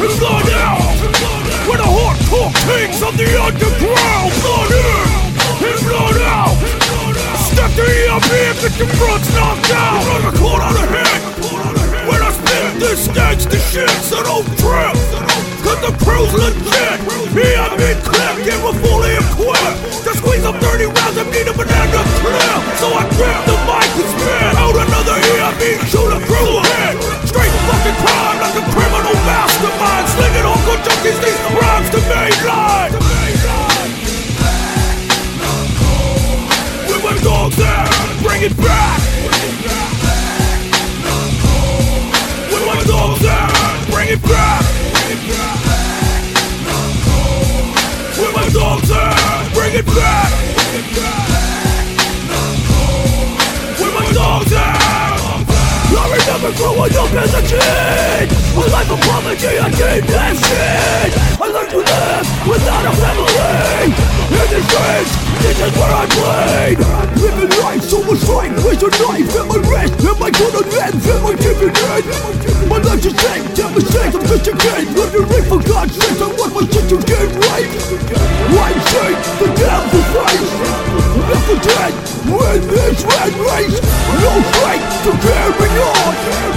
and blood out. We're the hardcore kings of the underground. Blood in and blood out. Step the EMP if the confront's knocked out. Run the court on the head. When I spit this stage, the shit, so don't trip. Cause the crew's legit. EMP clipped and we're fully equipped to squeeze up 30 rounds and need a banana clip. So I grip the mic and spit out another EMP, shoot a crew ahead. Straight fucking crime like a criminal mastermind. Slinging on good junkies, these rhymes to mainline. With my dogs there, bring it back. With my dogs there, bring it back. With my dogs there, bring it back. With my dogs there. I remember growing up as a kid. A life of poverty, I did that shit. I learned to live without a family. In the streets, this is where I played. Living life so much like with a knife in my wrist. Am I gonna live? Am I giving in? My life's a shame, damn mistakes, I'm just a kid. Wondering for God's sake, I want my shit to get right. One shake, the devil's face. Left for dead, with this red race. No strength to carry on.